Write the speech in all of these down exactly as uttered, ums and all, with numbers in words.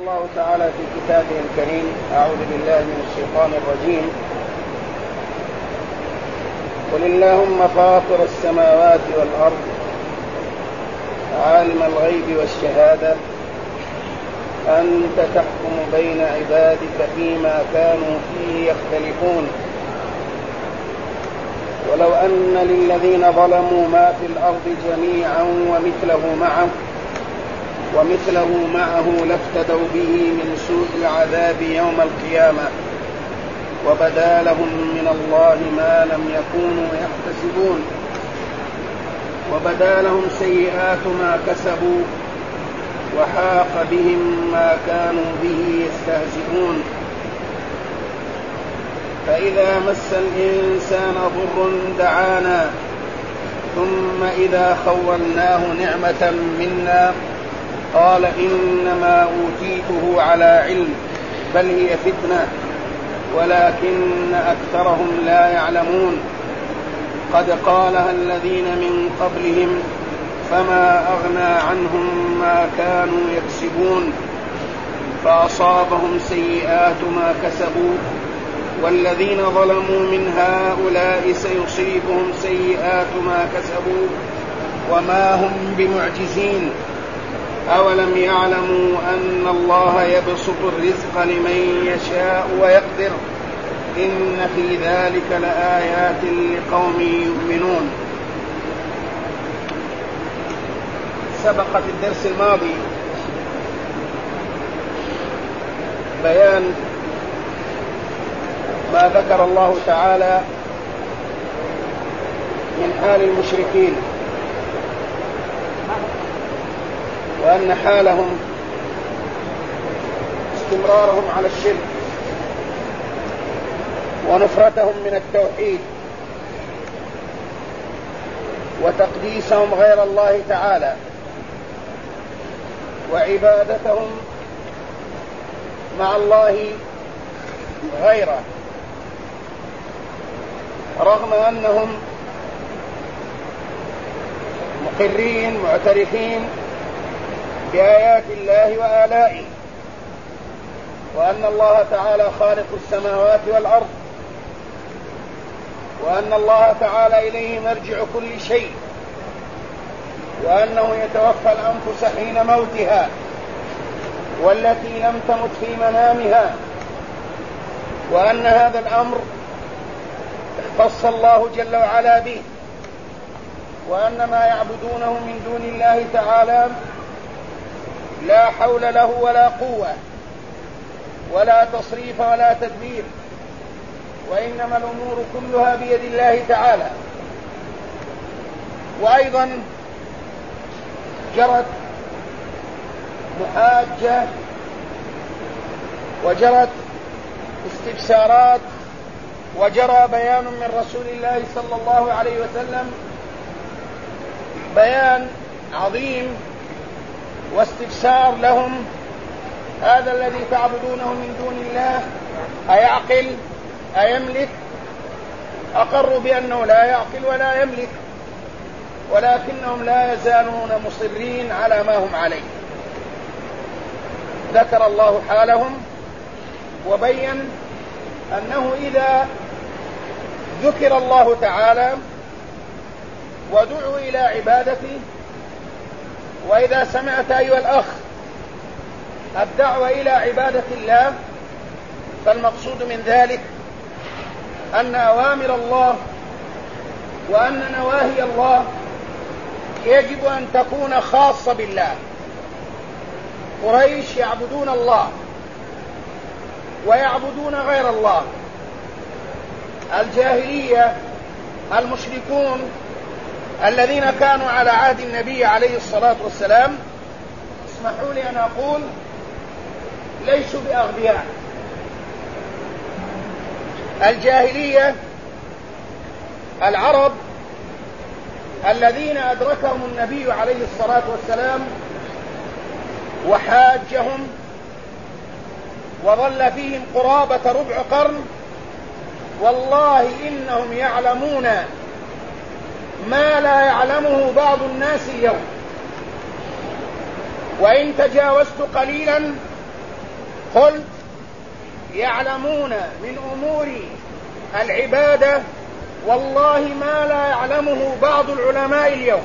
الله تعالى في كتابه الكريم: أعوذ بالله من الشيطان الرجيم. قل اللهم فاطر السماوات والأرض عالم الغيب والشهادة أنت تحكم بين عبادك فيما كانوا فيه يختلفون ولو أن للذين ظلموا ما في الأرض جميعا ومثله معه ومثله معه لافتدوا به من سوء العذاب يوم القيامة وبدا لهم من الله ما لم يكونوا يحتسبون وبدا لهم سيئات ما كسبوا وحاق بهم ما كانوا به يستهزئون. فإذا مس الإنسان ضر دعانا ثم إذا خولناه نعمة منا قال إنما أوتيته على علم بل هي فتنة ولكن أكثرهم لا يعلمون. قد قالها الذين من قبلهم فما أغنى عنهم ما كانوا يكسبون فأصابهم سيئات ما كسبوا والذين ظلموا من هؤلاء سيصيبهم سيئات ما كسبوا وما هم بمعجزين. أولم يعلموا أن الله يبسط الرزق لمن يشاء ويقدر إن في ذلك لآيات لقوم يؤمنون. سبق في الدرس الماضي بيان ما ذكر الله تعالى من حال المشركين وأن حالهم استمرارهم على الشرك ونفرتهم من التوحيد وتقديسهم غير الله تعالى وعبادتهم مع الله غيره رغم أنهم مقرين معترفين بآيات الله وآلائه وأن الله تعالى خالق السماوات والأرض وأن الله تعالى إليه مرجع كل شيء وأنه يتوفى الأنفس حين موتها والتي لم تمت في منامها وأن هذا الأمر اختص الله جل وعلا به وأن ما يعبدونه من دون الله تعالى لا حول له ولا قوة ولا تصريف ولا تدبير وإنما الأمور كلها بيد الله تعالى. وأيضا جرت محاجة وجرت استفسارات وجرى بيان من رسول الله صلى الله عليه وسلم بيان عظيم واستفسار لهم: هذا الذي تعبدونه من دون الله أيعقل أيملك؟ أقروا بأنه لا يعقل ولا يملك ولكنهم لا يزالون مصرين على ما هم عليه. ذكر الله حالهم وبين أنه إذا ذكر الله تعالى ودعوا إلى عبادته وإذا سمعت أيها الأخ الدعوة إلى عبادة الله فالمقصود من ذلك أن أوامر الله وأن نواهي الله يجب أن تكون خاصة بالله. قريش يعبدون الله ويعبدون غير الله. الجاهلية المشركون الذين كانوا على عهد النبي عليه الصلاة والسلام اسمحوا لي أن أقول ليسوا بأغبياء. الجاهلية العرب الذين أدركهم النبي عليه الصلاة والسلام وحاجهم وظل فيهم قرابة ربع قرن والله إنهم يعلمون ما لا يعلمه بعض الناس اليوم وإن تجاوزت قليلا قل يعلمون من أمور العبادة والله ما لا يعلمه بعض العلماء اليوم.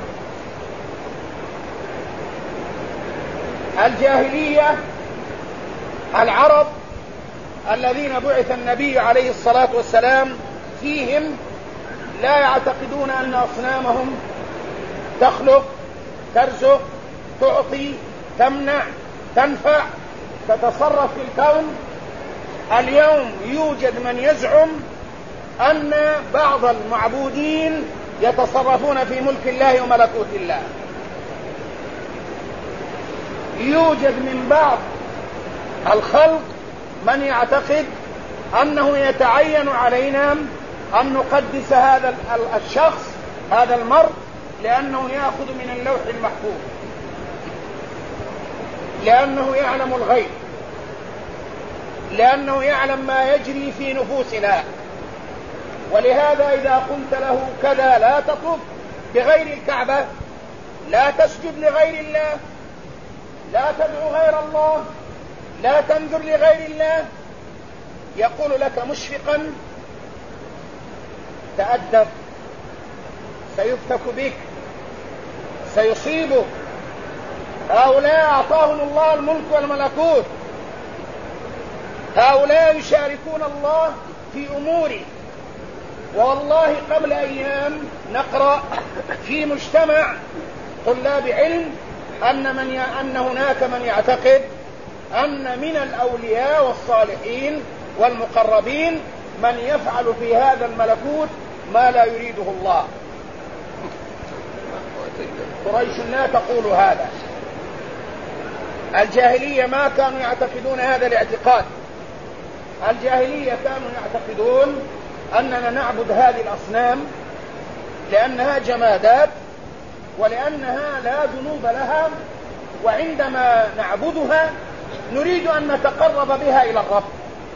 الجاهلية العرب الذين بعث النبي عليه الصلاة والسلام فيهم لا يعتقدون أن أصنامهم تخلق، ترزق، تعطي، تمنع، تنفع، تتصرف في الكون. اليوم يوجد من يزعم أن بعض المعبودين يتصرفون في ملك الله وملكوت الله. يوجد من بعض الخلق من يعتقد أنه يتعين علينا أن نقدس هذا الشخص، هذا المرء، لأنه يأخذ من اللوح المحفوظ، لأنه يعلم الغيب، لأنه يعلم ما يجري في نفوسنا. ولهذا إذا قلت له كذا لا تطلب بغير الكعبة، لا تسجد لغير الله، لا تدعو غير الله، لا تنذر لغير الله، يقول لك مشفقا تأدب، سيفتك بك، سيصيبك، هؤلاء أعطاهم الله الملك والملكوت، هؤلاء يشاركون الله في أموره. والله قبل أيام نقرأ في مجتمع طلاب علم أن, من ي... أن هناك من يعتقد أن من الأولياء والصالحين والمقربين من يفعل في هذا الملكوت ما لا يريده الله. قريش لا تقول هذا. الجاهلية ما كانوا يعتقدون هذا الاعتقاد. الجاهلية كانوا يعتقدون أننا نعبد هذه الأصنام لأنها جمادات ولأنها لا ذنوب لها، وعندما نعبدها نريد أن نتقرب بها إلى الرب،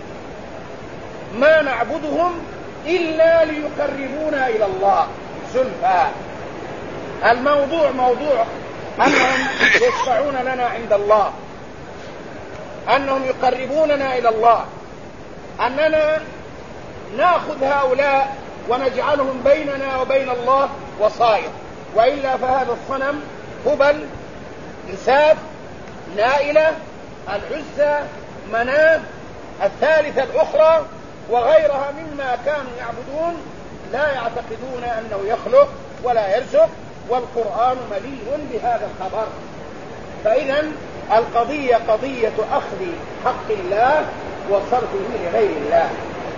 ما نعبدهم إلا ليقربونا إلى الله زلفى. الموضوع موضوع أنهم يشفعون لنا عند الله، أنهم يقربوننا إلى الله، أننا نأخذ هؤلاء ونجعلهم بيننا وبين الله وصاير، وإلا فهذا الصنم هبل، إنساف، نائلة، العزى، مناة، الثالثة الأخرى وغيرها مما كانوا يعبدون، لا يعتقدون أنه يخلق ولا يرزق، والقرآن مليء بهذا الخبر. فإذا القضية قضية أخذ حق الله وصرفه لغير الله.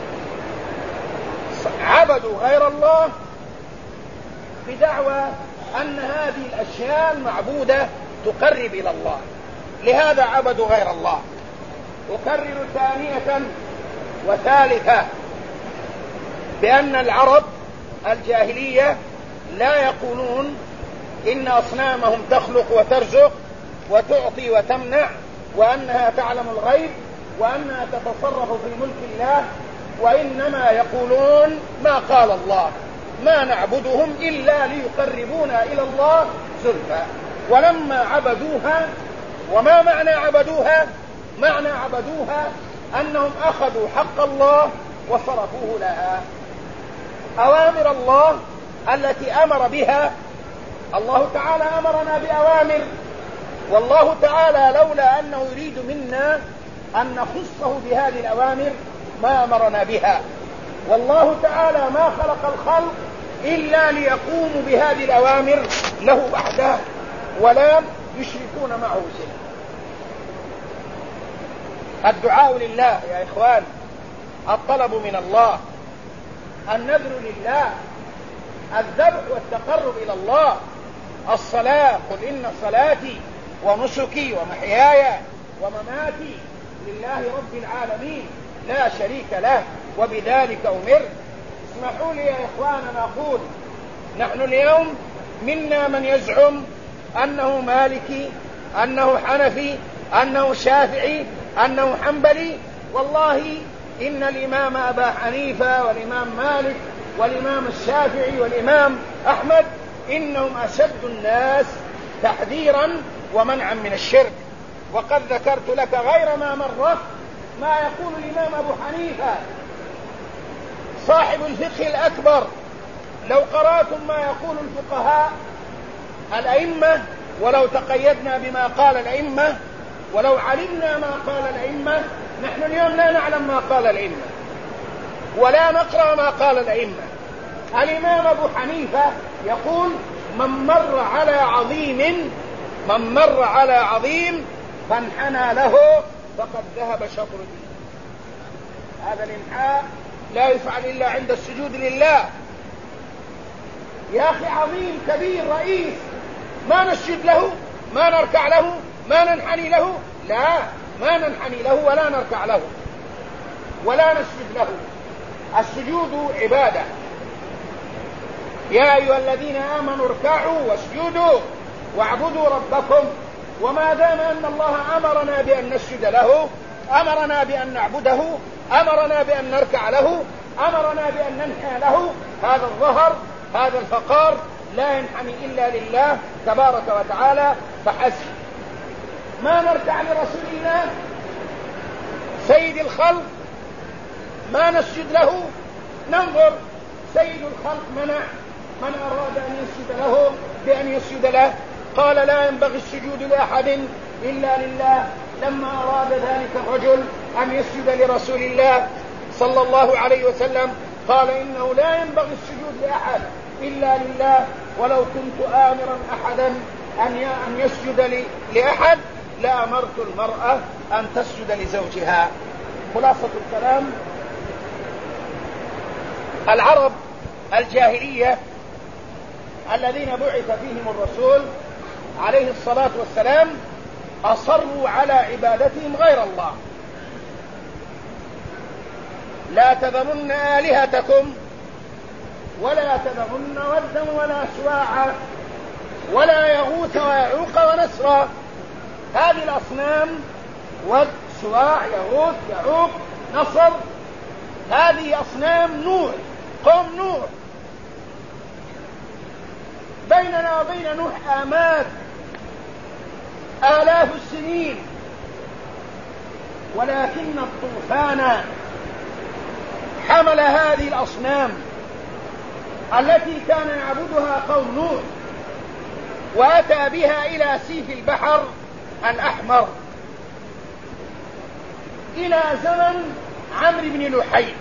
عبدوا غير الله بدعوى أن هذه الأشياء المعبودة تقرب إلى الله، لهذا عبدوا غير الله. أكرر ثانية وثالثة بأن العرب الجاهلية لا يقولون إن أصنامهم تخلق وترزق وتعطي وتمنع، وأنها تعلم الغيب، وأنها تتصرف في ملك الله، وإنما يقولون ما قال الله، ما نعبدهم إلا ليقربونا إلى الله زلفى. ولما عبدوها، وما معنى عبدوها؟ معنى عبدوها أنهم أخذوا حق الله وصرفوه لها. أوامر الله التي أمر بها الله تعالى أمرنا بأوامر، والله تعالى لولا أنه يريد منا أن نخصه بهذه الأوامر ما أمرنا بها. والله تعالى ما خلق الخلق إلا ليقوموا بهذه الأوامر له وحده ولا يشركون معه شيئا. الدعاء لله يا إخوان، الطلب من الله، النذر لله، الذبح والتقرب إلى الله، الصلاة، قل إن صلاتي ونسكي ومحياي ومماتي لله رب العالمين لا شريك له وبذلك أمرت. اسمحوا لي يا إخواننا أقول، نحن اليوم منا من يزعم أنه مالكي، أنه حنفي، أنه شافعي، أنه حنبلي. والله إن الإمام أبا حنيفة والإمام مالك والإمام الشافعي والإمام أحمد إنهم أشد الناس تحذيرا ومنعا من الشرك. وقد ذكرت لك غير ما مرة ما يقول الإمام أبو حنيفة صاحب الفقه الأكبر، لو قرأتم ما يقول الفقهاء الأئمة، ولو تقيدنا بما قال الأئمة، ولو علمنا ما قال الأئمة، نحن اليوم لا نعلم ما قال الأئمة ولا نقرأ ما قال الأئمة. الإمام أبو حنيفة يقول: من مر على عظيم من مر على عظيم فانحنى له فقد ذهب شطر الدين. هذا الانحاء لا يفعل إلا عند السجود لله. يا أخي عظيم كبير رئيس، ما نسجد له، ما نركع له، ما ننحني له؟ لا، ما ننحني له ولا نركع له ولا نسجد له. السجود عبادة. يا أيها الذين آمنوا اركعوا واسجدوا واعبدوا ربكم. وما دام أن الله أمرنا بأن نسجد له، أمرنا بأن نعبده، أمرنا بأن نركع له، أمرنا بأن ننحى له، هذا الظهر، هذا الفقار لا ينحني إلا لله تبارك وتعالى فحسب. ما نركع لرسول الله سيد الخلق، ما نسجد له، ننظر سيد الخلق منع من أراد أن يسجد له بأن يسجد له، قال: لا ينبغي السجود لأحد إلا لله. لما أراد ذلك الرجل أن يسجد لرسول الله صلى الله عليه وسلم قال: إنه لا ينبغي السجود لأحد إلا لله، ولو كنت آمرا أحدا أن يسجد لأحد لأمرت المرأة أن تسجد لزوجها. خلاصة الكلام: العرب الجاهلية الذين بعث فيهم الرسول عليه الصلاة والسلام أصروا على عبادتهم غير الله. لا تذرن آلهتكم ولا تذرن ودا ولا سواعا ولا يغوث ويعوق ونسرا. هذه الأصنام ود سواع يغوث يعوق نصر، هذه أصنام نوح، قوم نوح. بيننا وبين نوح آمات آلاف السنين، ولكن الطوفان حمل هذه الأصنام التي كان يعبدها قوم نوح وأتى بها إلى سيف البحر الأحمر إلى زمن عمرو بن لحي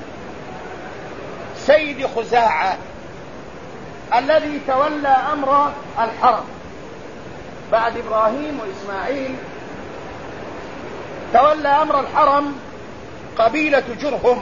سيد خزاعة الذي تولى أمر الحرم بعد إبراهيم وإسماعيل. تولى أمر الحرم قبيلة جرهم،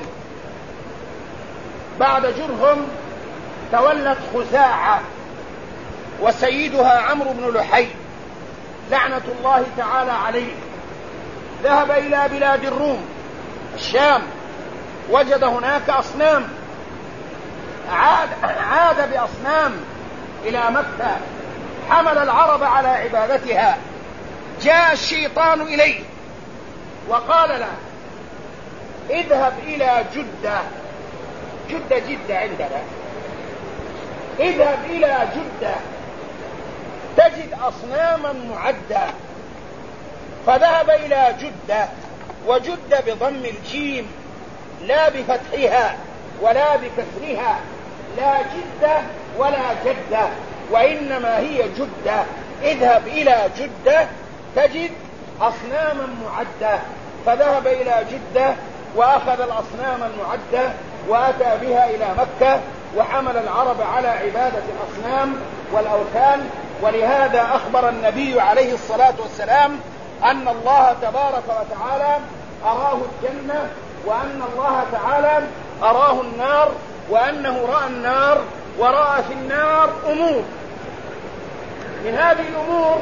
بعد جرهم تولت خزاعة وسيدها عمرو بن لحي لعنة الله تعالى عليه. ذهب إلى بلاد الروم الشام، وجد هناك أصنام، عاد, عاد بأصنام إلى مكة، حمل العرب على عبادتها. جاء الشيطان إليه وقال له: اذهب إلى جدة، جدة جدة عندنا، اذهب إلى جدة تجد أصناما معدة. فذهب إلى جدة، وجدة بضم الجيم لا بفتحها ولا بكسرها، لا جدة ولا جدة، وإنما هي جدة. اذهب إلى جدة تجد أصناما معدة. فذهب إلى جدة وأخذ الأصنام المعدة وأتى بها إلى مكة، وحمل العرب على عبادة الأصنام والأوثان. ولهذا أخبر النبي عليه الصلاة والسلام أن الله تبارك وتعالى أراه الجنة، وأن الله تعالى أراه النار، وأنه رأى النار ورأى في النار أمور. من هذه الأمور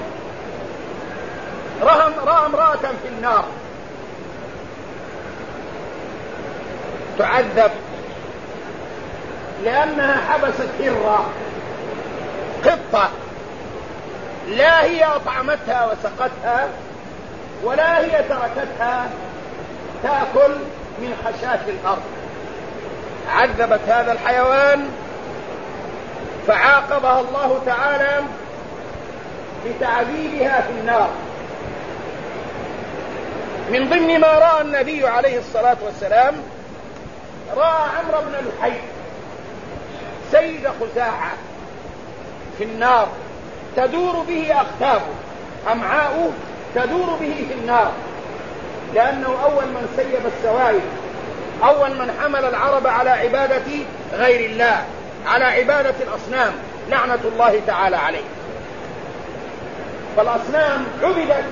رأى امرأة في النار تعذب لأنها حبست هرة قطة، لا هي أطعمتها وسقتها ولا هي تركتها تأكل من خشاش الأرض. عذبت هذا الحيوان فعاقبها الله تعالى بتعذيبها في النار. من ضمن ما رأى النبي عليه الصلاة والسلام، رأى عمرو بن لحي سيد خزاعة في النار تدور به أقتابه، أمعاؤه تدور به في النار، لأنه أول من سيب السوائل، أول من حمل العرب على عبادة غير الله، على عبادة الأصنام لعنة الله تعالى عليه. فالأصنام عبدت.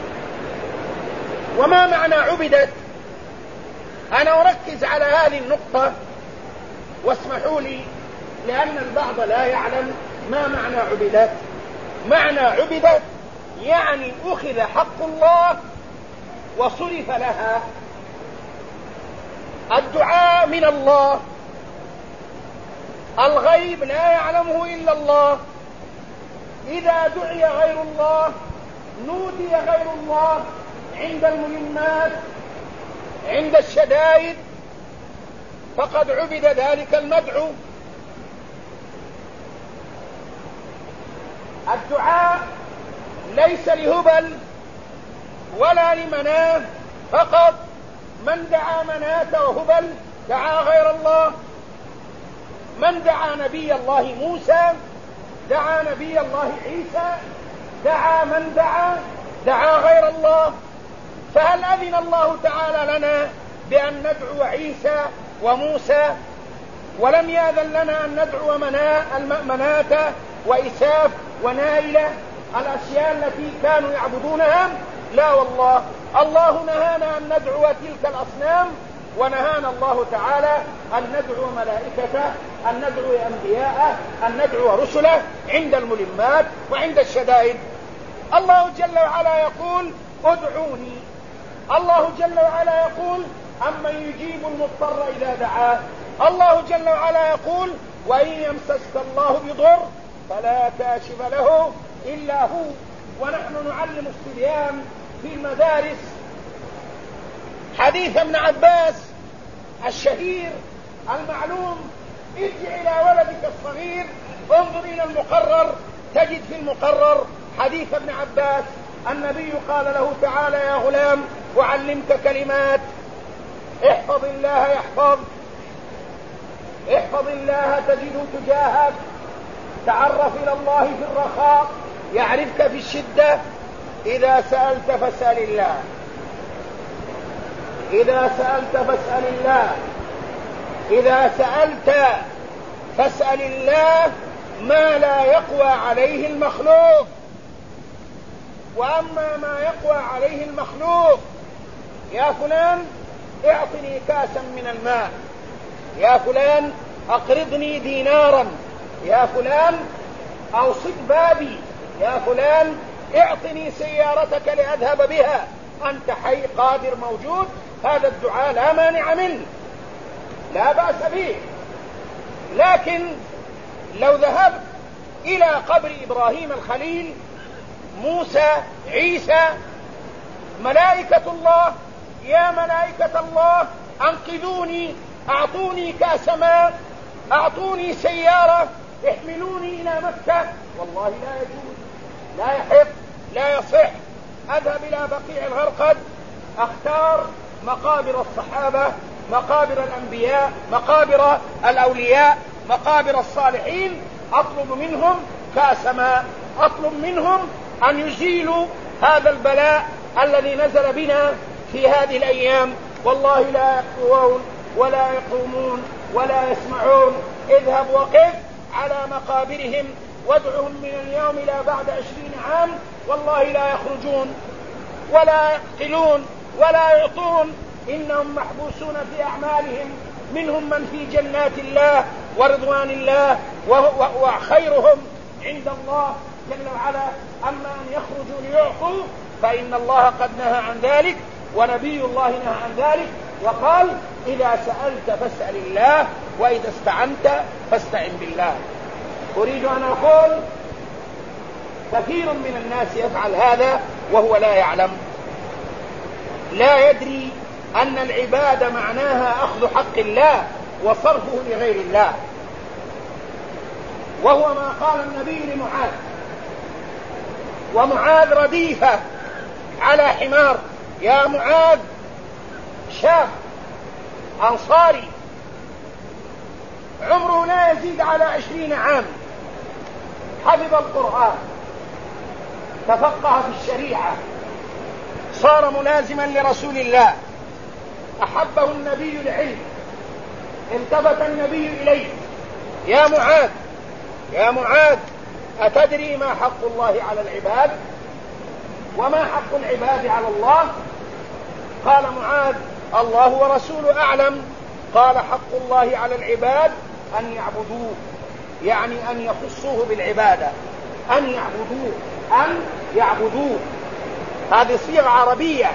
وما معنى عبدت؟ أنا أركز على هذه النقطة واسمحوا لي، لأن البعض لا يعلم ما معنى عبدت. معنى عبدت يعني أخذ حق الله وصرف لها. الدعاء من الله، الغيب لا يعلمه إلا الله، إذا دعي غير الله، نودي غير الله عند المهمات، عند الشدائد، فقد عبد ذلك المدعو. الدعاء ليس لهبل ولا لمناه فقط. من دعا مناة وهبل دعا غير الله. من دعا نبي الله موسى دعا نبي الله عيسى، دعا من دعا دعا غير الله. فهل أذن الله تعالى لنا بأن ندعو عيسى وموسى، ولم يأذن لنا أن ندعو مناة وإساف ونائلة، الأشياء التي كانوا يعبدونها؟ لا والله، الله نهانا أن ندعو تلك الأصنام، ونهانا الله تعالى أن ندعو ملائكته، أن ندعو أنبياءه، أن ندعو رسله عند الملمات وعند الشدائد. الله جل وعلا يقول ادعوني. الله جل وعلا يقول أمن يجيب المضطر إذا دعاه. الله جل وعلا يقول وإن يمسسك الله بضر فلا كاشف له إلا هو. ونحن نعلم الصبيان في المدارس حديث ابن عباس الشهير المعلوم: ارجع إلى ولدك الصغير انظر إلى المقرر تجد في المقرر حديث ابن عباس. النبي قال له تعالى يا غلام وعلمك كلمات، احفظ الله يحفظ، احفظ الله تجده تجاهك، تعرف إلى الله في الرخاء يعرفك في الشدة، إذا سألت فاسأل الله، إذا سألت فاسأل الله، إذا سألت فاسأل الله ما لا يقوى عليه المخلوق. وأما ما يقوى عليه المخلوق، يا فلان اعطني كاسا من الماء، يا فلان أقرضني دينارا، يا فلان أوصد بابي، يا فلان اعطني سيارتك لأذهب بها، أنت حي قادر موجود، هذا الدعاء لا مانع منه، لا بأس به. لكن لو ذهبت إلى قبر إبراهيم الخليل، موسى، عيسى، ملائكة الله، يا ملائكة الله أنقذوني، أعطوني كأس ماء، أعطوني سيارة، احملوني إلى مكة، والله لا يجوز، لا يحق، لا يصح. أذهب إلى بقيع الغرقد، أختار مقابر الصحابة، مقابر الأنبياء، مقابر الأولياء، مقابر الصالحين، أطلب منهم كأس ماء، أطلب منهم أن يزيلوا هذا البلاء الذي نزل بنا في هذه الأيام. والله لا يقوون ولا يقومون ولا يسمعون. اذهب وقف على مقابرهم وادعهم من اليوم إلى بعد عشرين عام، والله لا يخرجون ولا يقتلون ولا يعطون، إنهم محبوسون في أعمالهم، منهم من في جنات الله ورضوان الله وخيرهم عند الله جل وعلا. أما أن يخرجوا ليعطوا فإن الله قد نهى عن ذلك، ونبي الله نهى عن ذلك وقال إذا سألت فاسأل الله وإذا استعنت فاستعن بالله. أريد أن أقول كثير من الناس يفعل هذا وهو لا يعلم، لا يدري أن العبادة معناها أخذ حق الله وصرفه لغير الله، وهو ما قال النبي لمعاذ، ومعاذ رديفة على حمار يا معاذ، شاب أنصاري عمره لا يزيد على عشرين عام، حفظ القرآن، تفقه في الشريعة، صار ملازما لرسول الله، أحبه النبي العلم، التفت النبي إليه: يا معاذ يا معاذ أتدري ما حق الله على العباد وما حق العباد على الله؟ قال معاذ: الله ورسوله أعلم. قال: حق الله على العباد أن يعبدوه، يعني أن يخصوه بالعبادة، أن يعبدوه أن يعبدوه هذه صيغة عربية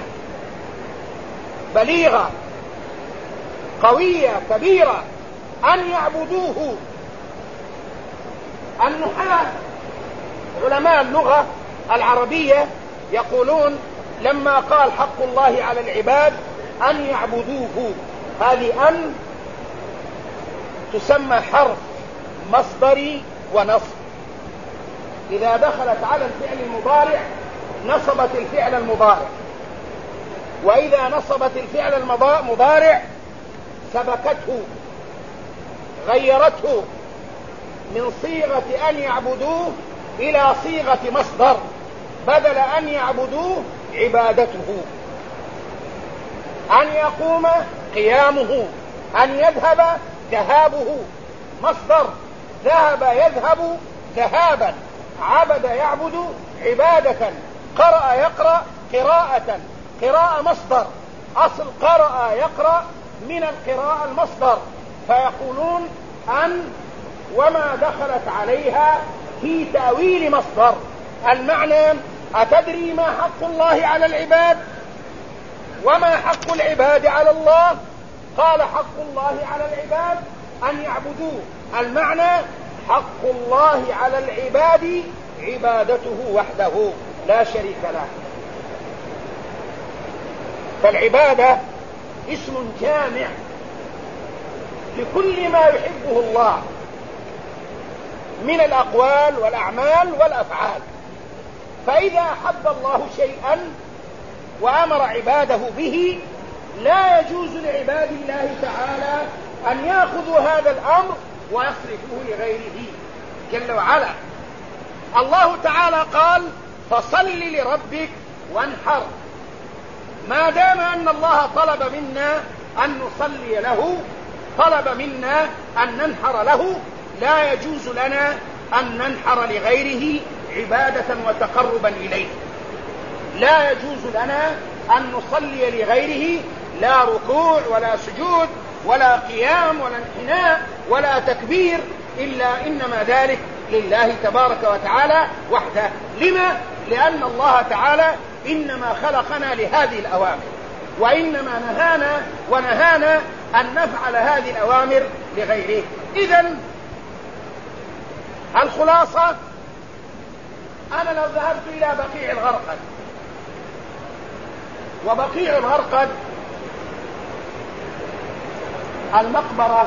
بليغة قوية كبيرة، أن يعبدوه. النحاة علماء اللغة العربية يقولون لما قال حق الله على العباد أن يعبدوه، هذه أن تسمى حرف مصدري ونصب، إذا دخلت على الفعل المضارع نصبت الفعل المضارع، وإذا نصبت الفعل المضارع سبكته، غيرته من صيغة أن يعبدوه إلى صيغة مصدر، بدل أن يعبدوه عبادته، أن يقوم قيامه، أن يذهب ذهابه، مصدر ذهب يذهب ذهابا، عبد يعبد عبادة، قرأ يقرأ قراءة، قراءة مصدر، أصل قرأ يقرأ من القراءة المصدر، فيقولون أن وما دخلت عليها في تأويل مصدر. المعنى: أتدري ما حق الله على العباد وما حق العباد على الله؟ قال: حق الله على العباد أن يعبدوه. المعنى: حق الله على العباد عبادته وحده لا شريك له. فالعبادة اسم جامع لكل ما يحبه الله من الأقوال والأعمال والأفعال، فإذا أحب الله شيئا وأمر عباده به لا يجوز لعباد الله تعالى أن يأخذوا هذا الأمر ويصرفوه لغيره جل وعلا. الله تعالى قال: فصل لربك وانحر. ما دام أن الله طلب منا أن نصلي له، طلب منا أن ننحر له، لا يجوز لنا أن ننحر لغيره عبادة وتقربا إليه. لا يجوز لنا أن نصلي لغيره لا ركوع ولا سجود ولا قيام ولا انحناء ولا تكبير، إلا إنما ذلك لله تبارك وتعالى وحده. لما؟ لأن الله تعالى إنما خلقنا لهذه الأوامر، وإنما نهانا ونهانا أن نفعل هذه الأوامر لغيره. إذن الخلاصة: أنا لو ذهبت إلى بقيع الغرقد، وبقيع الغرقد المقبرة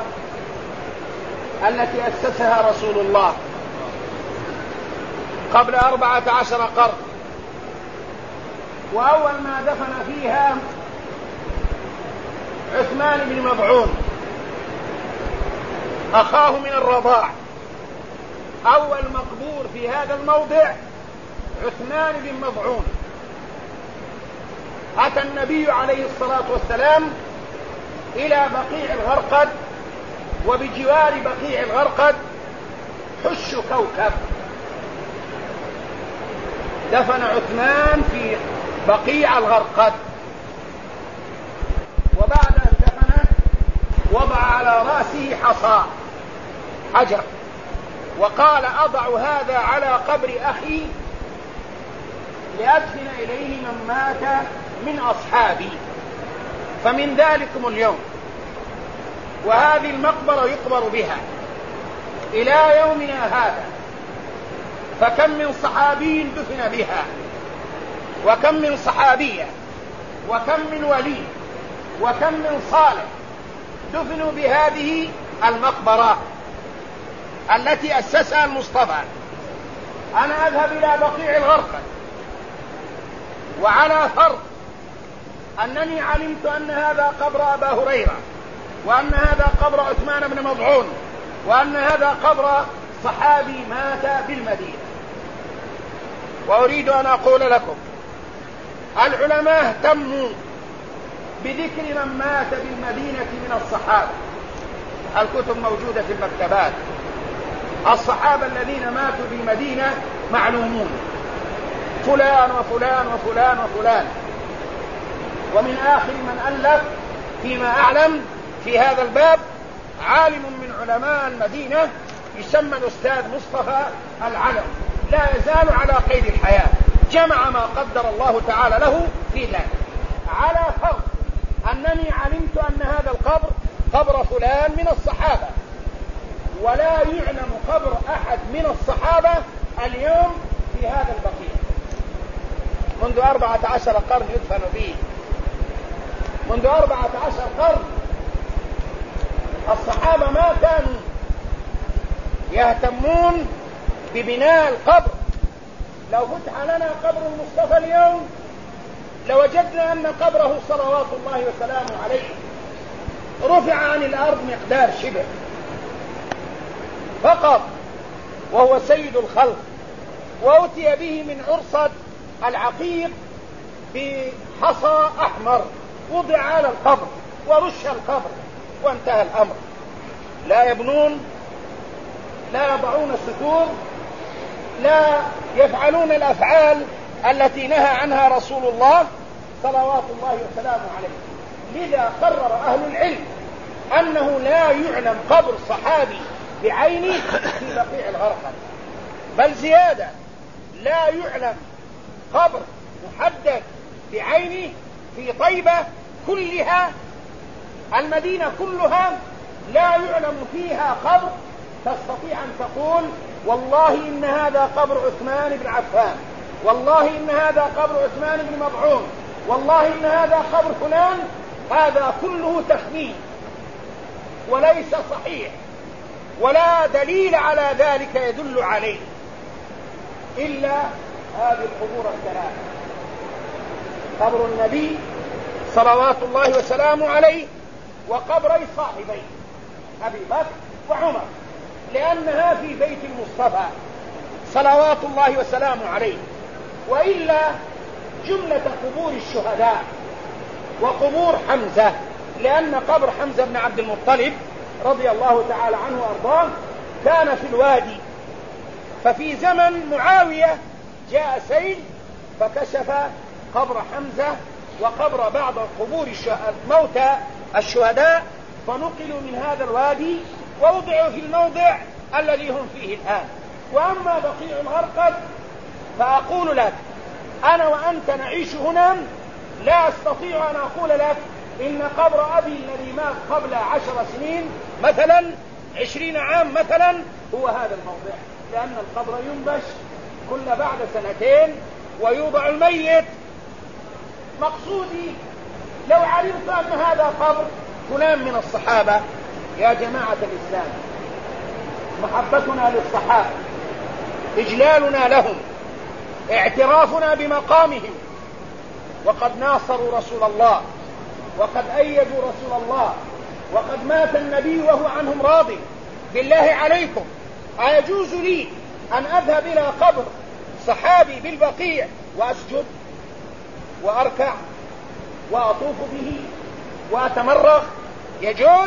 التي أسسها رسول الله قبل أربعة عشر قرن، وأول ما دفن فيها عثمان بن مظعون أخاه من الرضاع. أول مقبور في هذا الموضع عثمان بن مظعون. أتى النبي عليه الصلاة والسلام إلى بقيع الغرقد، وبجوار بقيع الغرقد حش كوكب. دفن عثمان في بقيع الغرقد، وبعد أن دفنه وضع على رأسه حصى حجر، وقال: أضع هذا على قبر أخي لأدفن إليه من مات من أصحابي. فمن ذلكم اليوم، وهذه المقبرة يقبر بها إلى يومنا هذا، فكم من صحابي دفن بها، وكم من صحابية، وكم من ولي، وكم من صالح دفنوا بهذه المقبرة التي أسسها المصطفى. أنا أذهب إلى بقيع الغرقد، وعلى فرض أنني علمت أن هذا قبر أبا هريرة، وأن هذا قبر عثمان بن مضعون، وأن هذا قبر صحابي مات بالمدينة. وأريد أن أقول لكم العلماء اهتموا بذكر من مات بالمدينة من الصحابة. الكتب موجودة في المكتبات. الصحابة الذين ماتوا بالمدينة معلومون، فلان وفلان وفلان وفلان. ومن آخر من ألف فيما أعلم في هذا الباب عالم من علماء المدينة يسمى الأستاذ مصطفى العلم، لا يزال على قيد الحياة، جمع ما قدر الله تعالى له في ذلك، على فرض أنني علمت أن هذا القبر قبر فلان من الصحابة، ولا يعلم قبر أحد من الصحابة اليوم في هذا البقيع. منذ أربعة عشر قرن يدفن فيه، منذ أربعة عشر قرن الصحابة ما كانوا يهتمون ببناء القبر. لو فتح لنا قبر المصطفى اليوم لوجدنا أن قبره صلوات الله وسلامه عليه رفع عن الأرض مقدار شبر فقط، وهو سيد الخلق، وأتي به من عرصة العقيق بحصى أحمر وضع على القبر ورش القبر وانتهى الأمر. لا يبنون، لا يضعون الستور، لا يفعلون الأفعال التي نهى عنها رسول الله صلوات الله وسلامه عليه. لذا قرر أهل العلم أنه لا يعلم قبر صحابي بعينه في بقيع الغرقد، بل زيادة لا يعلم قبر محدد بعينه في طيبة كلها، المدينة كلها لا يعلم فيها قبر تستطيع أن تقول والله إن هذا قبر عثمان بن عفان، والله إن هذا قبر عثمان بن مضعون، والله إن هذا قبر فلان. هذا كله تخمين وليس صحيح، ولا دليل على ذلك يدل عليه إلا هذه القبور الثلاثة: قبر النبي صلوات الله وسلامه عليه، وقبري صاحبيه أبي بكر وعمر، لأنها في بيت المصطفى صلوات الله وسلامه عليه. وإلا جملة قبور الشهداء وقبور حمزة، لأن قبر حمزة بن عبد المطلب رضي الله تعالى عنه وأرضاه كان في الوادي، ففي زمن معاوية جاء سيل فكشف قبر حمزة وقبر بعض قبور الموتى الشهداء، فنقلوا من هذا الوادي ووضعوا في الموضع الذي هم فيه الآن. وأما بقيع الغرقد فأقول لك أنا وأنت نعيش هنا، لا أستطيع أن أقول لك إن قبر أبي الذي مات قبل عشر سنين مثلا عشرين عام مثلا هو هذا الموضع، لأن القبر ينبش كل بعد سنتين ويوضع الميت. مقصودي لو علمت أن هذا قبر فلان من الصحابة، يا جماعة الإسلام، محبتنا للصحابة، إجلالنا لهم، اعترافنا بمقامهم، وقد ناصروا رسول الله، وقد أيدوا رسول الله، وقد مات النبي وهو عنهم راض. بالله عليكم أيجوز لي أن أذهب إلى قبر صحابي بالبقيع وأسجد وأركع وأطوف به وأتمرغ؟ يجوز؟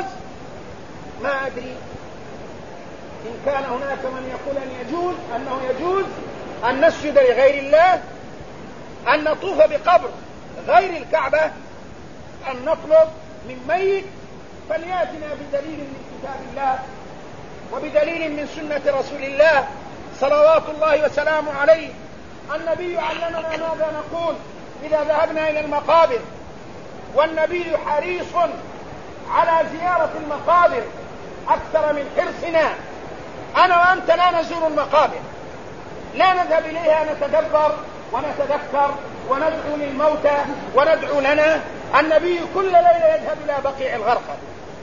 ما أدري. إن كان هناك من يقول أن يجوز، أنه يجوز أن نسجد لغير الله، أن نطوف بقبر غير الكعبة، أن نطلب من ميت، فليأتنا بدليل من كتاب الله وبدليل من سنة رسول الله صلوات الله وسلامه عليه. النبي علمنا ماذا نقول إذا ذهبنا إلى المقابر، والنبي حريص على زيارة المقابر أكثر من حرصنا. أنا وأنت لا نزور المقابر، لا نذهب إليها نتدبر ونتذكر وندعو للموتى وندعو لنا. النبي كل ليلة يذهب إلى بقيع الغرقد.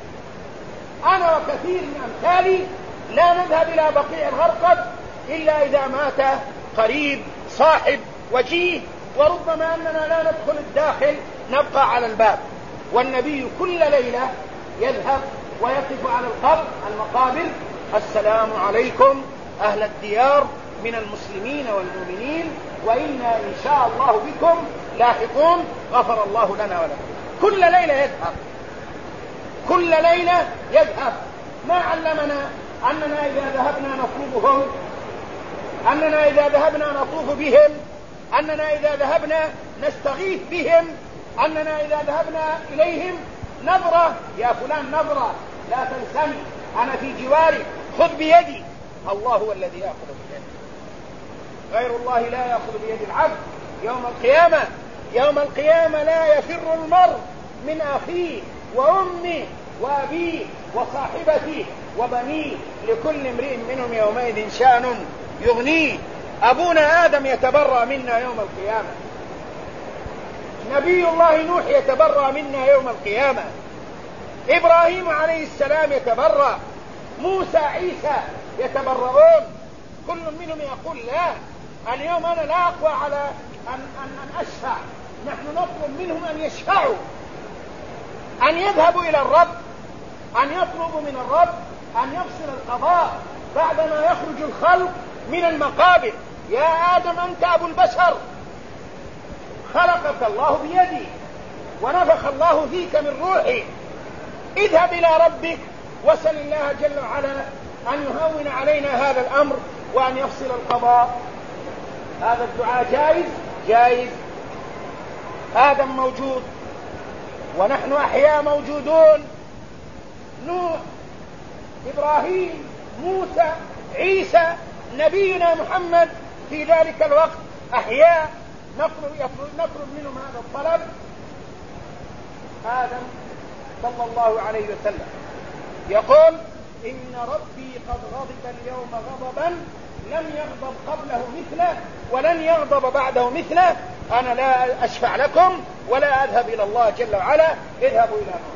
أنا وكثير من أمثالي لا نذهب إلى بقيع الغرقد إلا إذا مات قريب صاحب وجيه، وربما أننا لا ندخل الداخل نبقى على الباب، والنبي كل ليلة يذهب ويقف على القبر المقابر: السلام عليكم أهل الديار من المسلمين والمؤمنين، وإنا إن شاء الله بكم لاحقون، غفر الله لنا ولكم. كل ليلة يذهب، كل ليلة يذهب. ما علمنا أننا إذا ذهبنا نطلبهم، أننا إذا ذهبنا نطوف بهم، أننا إذا ذهبنا نستغيث بهم، أننا إذا ذهبنا إليهم نظرة: يا فلان نظرة، لا تنسني، أنا في جواري، خذ بيدي. الله هو الذي يأخذ بيدي، غير الله لا يأخذ بيد العبد. يوم القيامة يوم القيامة لا يفر المرء من أخيه وأمه وأبيه وصاحبته وبنيه، لكل امرئ منهم يومئذ شأن يغنيه. أبونا آدم يتبرأ منا يوم القيامة، نبي الله نوح يتبرأ منا يوم القيامة، إبراهيم عليه السلام يتبرأ، موسى عيسى يتبرؤون. كل منهم يقول: لا، اليوم أنا لا أقوى على أن, أن, أن أشفع. نحن نطلب منهم أن يشفعوا، أن يذهبوا إلى الرب، أن يطلبوا من الرب أن يفصل القضاء بعدما يخرج الخلق من المقابر. يا آدم أنت أبو البشر، خلقك الله بيدي ونفخ الله فيك من روحي، اذهب إلى ربك وسل الله جل وعلا أن يهون علينا هذا الأمر وأن يفصل القضاء. هذا الدعاء جائز جائز. آدم موجود ونحن أحياء موجودون، نوح، إبراهيم، موسى، عيسى، نبينا محمد في ذلك الوقت أحياء، نطلب نطلب منهم هذا الطلب. آدم صلى الله عليه وسلم يقول: إن ربي قد غضب اليوم غضبا لم يغضب قبله مثله ولن يغضب بعده مثله، أنا لا أشفع لكم ولا أذهب إلى الله جل وعلا، اذهبوا إلى نوح.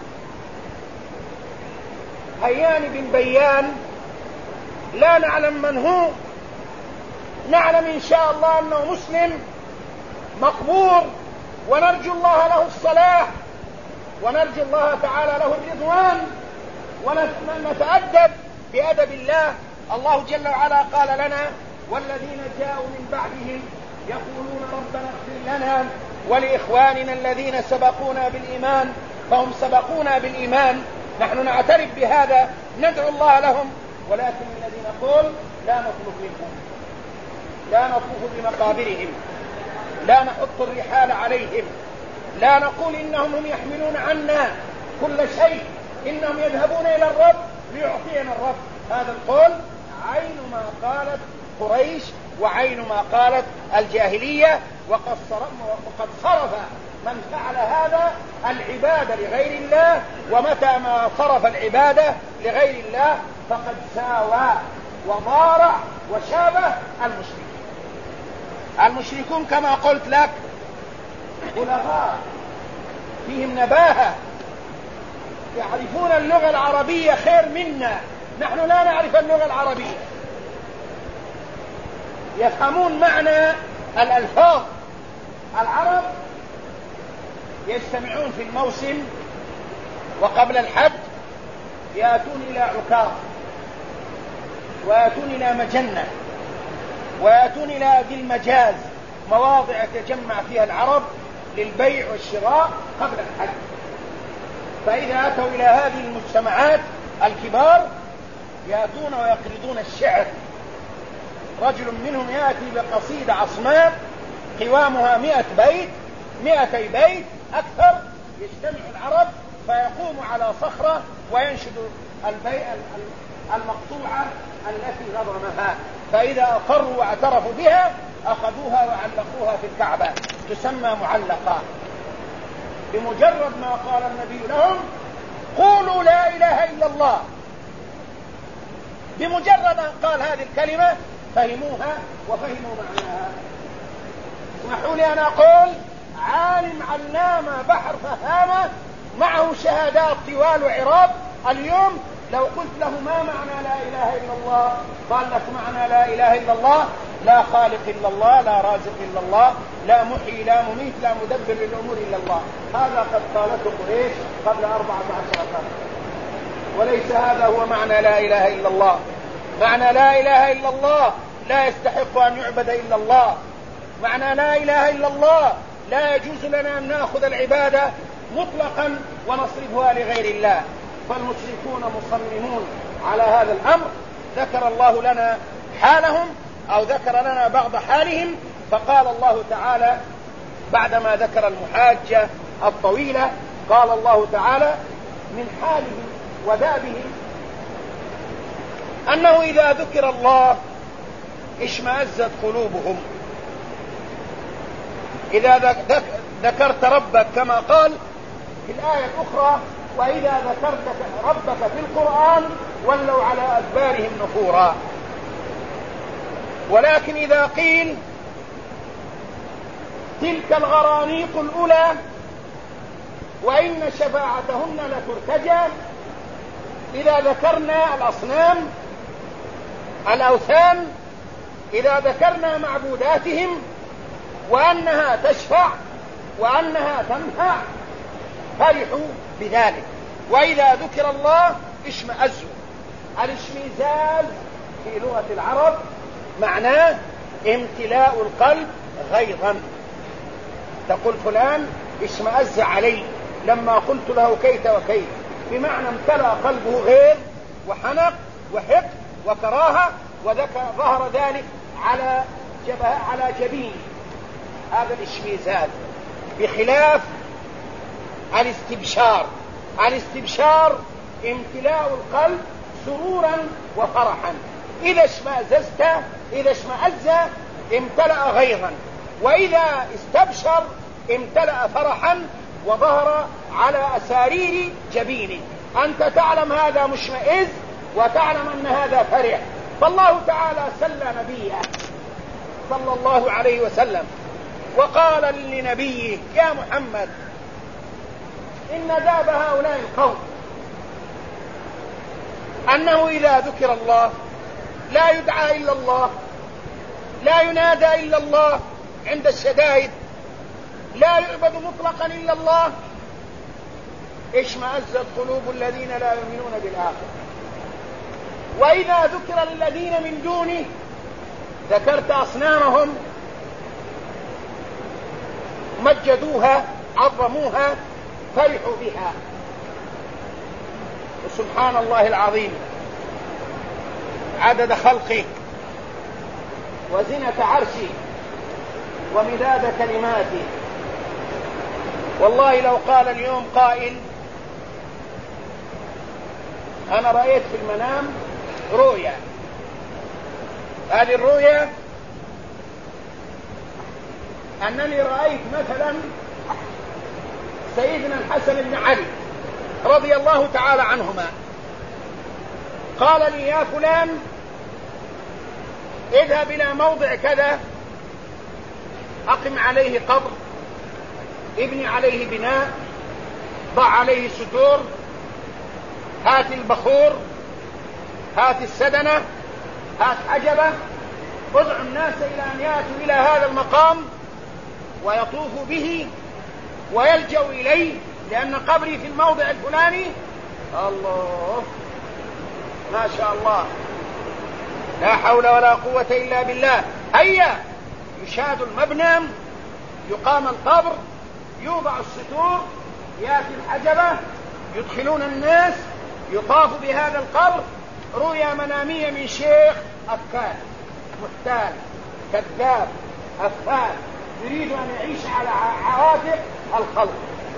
هيان بن بيان لا نعلم من هو، نعلم إن شاء الله أنه مسلم مقبور، ونرجو الله له الصلاح، ونرجو الله تعالى له الرضوان، ونتأدب بأدب الله. الله جل وعلا قال لنا: والذين جاءوا من بعدهم يقولون ربنا اغفر لنا ولإخواننا الذين سبقونا بالإيمان، فهم سبقونا بالإيمان، نحن نعترف بهذا، ندعو الله لهم. ولكن الذين نقول لا نطلب منهم، لا نطوف بمقابرهم، لا نحط الرحال عليهم، لا نقول إنهم هم يحملون عنا كل شيء، إنهم يذهبون إلى الرب ليعطينا الرب. هذا القول عين ما قالت قريش وعين ما قالت الجاهلية، وقد صرف من فعل هذا العبادة لغير الله، ومتى ما صرف العبادة لغير الله فقد ساوى وضارع وشابه المشركين. المشركون كما قلت لك بلغاء، فيهم نباهة، يعرفون اللغة العربية خير منا، نحن لا نعرف اللغة العربية، يفهمون معنى الألفاظ. العرب يجتمعون في الموسم وقبل الحج، يأتون إلى عكاظ، ويأتون إلى مجنة، ويأتون إلى ذي المجاز، مواضع يتجمع فيها العرب للبيع والشراء قبل الحج. فإذا أتوا إلى هذه المجتمعات الكبار يأتون ويقرضون الشعر. رجل منهم يأتي بقصيدة عصماء قوامها مئة بيت، مئتي بيت أكثر، يجتمع العرب فيقوم على صخرة وينشد البيت المقطوعة التي نظمها، فإذا أقروا واعترفوا بها أخذوها وعلقوها في الكعبة، تسمى معلقة. بمجرد ما قال النبي لهم: قولوا لا إله إلا الله، بمجرد أن قال هذه الكلمة فهموها وفهموا معناها. اسمحوا لي أن أقول: عالم علامة بحر فهامة معه شهادات طوال وعراب، اليوم لو قلت له ما معنى لا إله إلا الله قال لك معنى لا إله إلا الله لا خالق إلا الله، لا رازق إلا الله، لا محيي لا مميت لا مدبر للأمور إلا الله. هذا قد قالته قريش قبل أربعة عشر قرن، وليس هذا هو معنى لا إله إلا الله. معنى لا إله إلا الله لا يستحق أن يعبد إلا الله. معنى لا إله إلا الله لا يجوز لنا أن نأخذ العبادة مطلقا ونصرفها لغير الله. فالمشركون مصممون على هذا الأمر. ذكر الله لنا حالهم أو ذكر لنا بعض حالهم، فقال الله تعالى بعدما ذكر المحاجة الطويلة قال الله تعالى من حالهم ودابهم أنه إذا ذكر الله اشمأزت قلوبهم. إذا ذكرت ربك كما قال في الآية الأخرى وإذا ذكرت ربك في القرآن ولوا على أدبارهم نفورا. ولكن إذا قيل تلك الغرانيق الأولى وإن شفاعتهن لترتجى، إذا ذكرنا الأصنام الأوثان، إذا ذكرنا معبوداتهم وأنها تشفع وأنها تنفع فرحوا بذلك. وإذا ذكر الله اشمأزوا. الاشمئزاز في لغة العرب معناه امتلاء القلب غيظا. تقول فلان اشمأز علي لما قلت له كيت وكيت، بمعنى امتلأ قلبه غيظ وحنق وحقد وكراهة، وذكر ظهر ذلك على جبه على جبين. هذا الاشمئزاز بخلاف الاستبشار. الاستبشار امتلاء القلب سرورا وفرحا. إذا اشمأززت إذا اشمأز امتلأ غيظا، وإذا استبشر امتلأ فرحا وظهر على أسارير جبينه. أنت تعلم هذا مشمئز وتعلم أن هذا فرح. فالله تعالى سلى نبيه صلى الله عليه وسلم وقال لنبيه يا محمد إن داب هؤلاء القوم أنه إذا ذكر الله لا يدعى إلا الله، لا ينادى إلا الله عند الشدائد، لا يعبد مطلقا إلا الله، اشمأزت قلوب الذين لا يؤمنون بالآخرة. وإذا ذكر الذين من دونه ذكرت أصنامهم مجدوها عظموها فرحوا بها. وسبحان الله العظيم عدد خلقه وزنة عرشه ومداد كلماته. والله لو قال اليوم قائل أنا رأيت في المنام رؤيا، هذه الرؤيا أنني رأيت مثلا سيدنا الحسن بن علي رضي الله تعالى عنهما، قال لي يا فلان اذهب إلى موضع كذا أقم عليه قبر، ابني عليه بناء، ضع عليه ستور، هات البخور، هات السدنة، هات حجبة، ادعو الناس إلى أن يأتوا إلى هذا المقام ويطوفوا به ويلجأوا إليه لأن قبري في الموضع الفلاني. الله ما شاء الله لا حول ولا قوة إلا بالله. هيا يشاد المبنى، يقام القبر، يوضع الستور، يأتي الحجبة، يدخلون الناس، يطاف بهذا القبر. رؤيا منامية من شيخ أفكار محتال كذاب أفعال يريد أن يعيش على عواتق الخلق.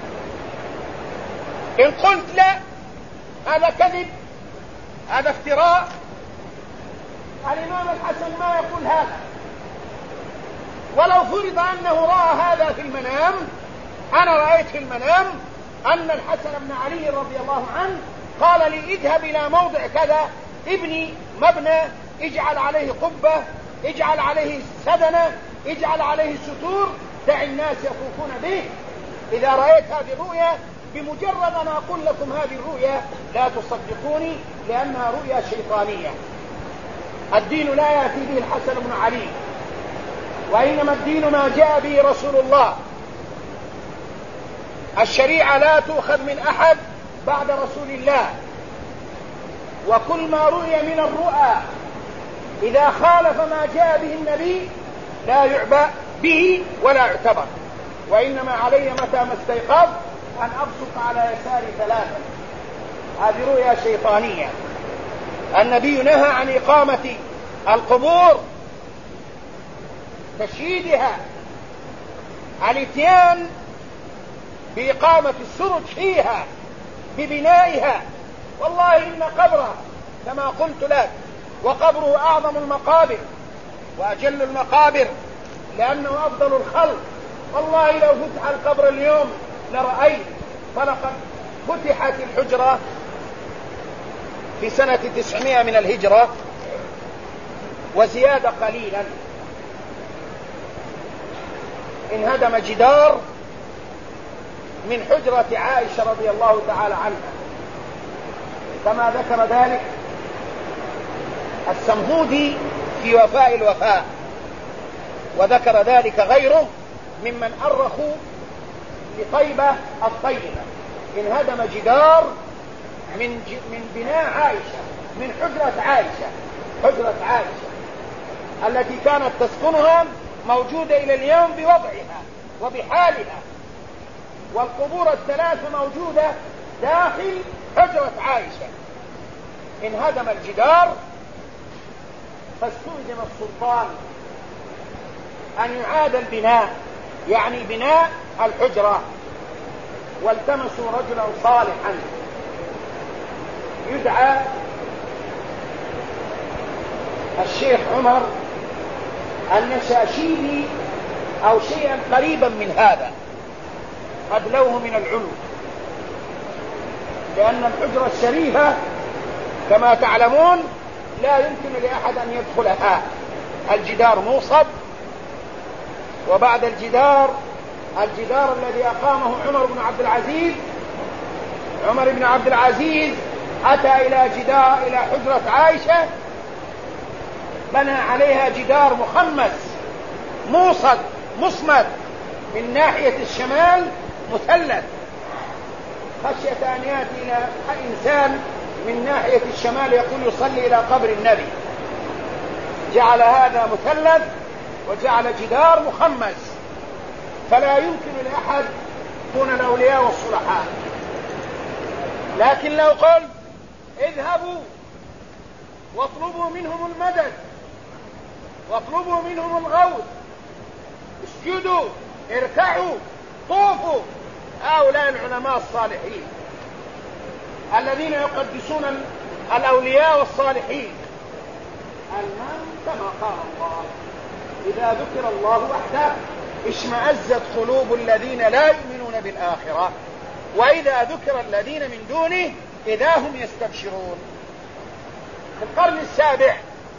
إن قلت لا هذا كذب، هذا افتراء، الإمام الحسن ما يقول هذا. ولو فرض أنه رأى هذا في المنام، أنا رأيت في المنام أن الحسن بن علي رضي الله عنه قال لي اذهب إلى موضع كذا، ابني مبنى، اجعل عليه قبة، اجعل عليه سدنة، اجعل عليه ستور، دع الناس يطوفون به. إذا رأيت هذه الرؤيا بمجرد أن أقول لكم هذه الرؤيا لا تصدقوني لأنها رؤيا شيطانية. الدين لا يأتي به الحسن بن علي وإنما الدين ما جاء به رسول الله. الشريعة لا تؤخذ من أحد بعد رسول الله، وكل ما رؤي من الرؤى إذا خالف ما جاء به النبي لا يعبأ به ولا يعتبر، وإنما علي متى ما استيقظ أن أبصق على يساري ثلاثا. هذه رؤيا شيطانية. النبي نهى عن إقامة القبور، تشييدها، الاتيان بإقامة السرج فيها، ببنائها. والله إن قبره كما قلت لك، وقبره أعظم المقابر وأجل المقابر لأنه أفضل الخلق. والله لو فتح القبر اليوم لرأيت، فلقد فتحت الحجرة في سنة تسعمائة من الهجرة وزيادة قليلا. انهدم جدار من حجرة عائشة رضي الله تعالى عنها، كما ذكر ذلك السمهودي في وفاء الوفاء، وذكر ذلك غيره ممن أرخوا لطيبة الطيبة. انهدم جدار من من بناء عائشة، من حجرة عائشة، حجرة عائشة التي كانت تسكنها موجودة إلى اليوم بوضعها وبحالها، والقبور الثلاثة موجودة داخل حجرة عائشة. انهدم الجدار فاستلزم السلطان أن يعاد البناء، يعني بناء الحجرة، والتمسوا رجلا صالحا يدعى الشيخ عمر النشاشيبي أو شيئا قريبا من هذا، أدلوه من العلو، لأن الحجرة الشريفة كما تعلمون لا يمكن لأحد أن يدخلها. الجدار موصد، وبعد الجدار الجدار الذي أقامه عمر بن عبد العزيز عمر بن عبد العزيز أتى إلى جدار إلى حجرة عائشة، بنى عليها جدار مخمس موصد مصمد من ناحية الشمال مثلث، خشية أن يأتي إلى إنسان من ناحية الشمال يقول يصلي إلى قبر النبي. جعل هذا مثلث وجعل جدار مخمس، فلا يمكن لأحد دون الأولياء والصلحاء. لكن لو قلت اذهبوا واطلبوا منهم المدد واطلبوا منهم الغوث، اسجدوا، اركعوا، طوفوا، هؤلاء العلماء الصالحين الذين يقدسون الأولياء والصالحين، المن كما قال الله إذا ذكر الله وحده اشمأزت قلوب الذين لا يؤمنون بالآخرة، وإذا ذكر الذين من دونه إذا هم يستبشرون. في القرن السابع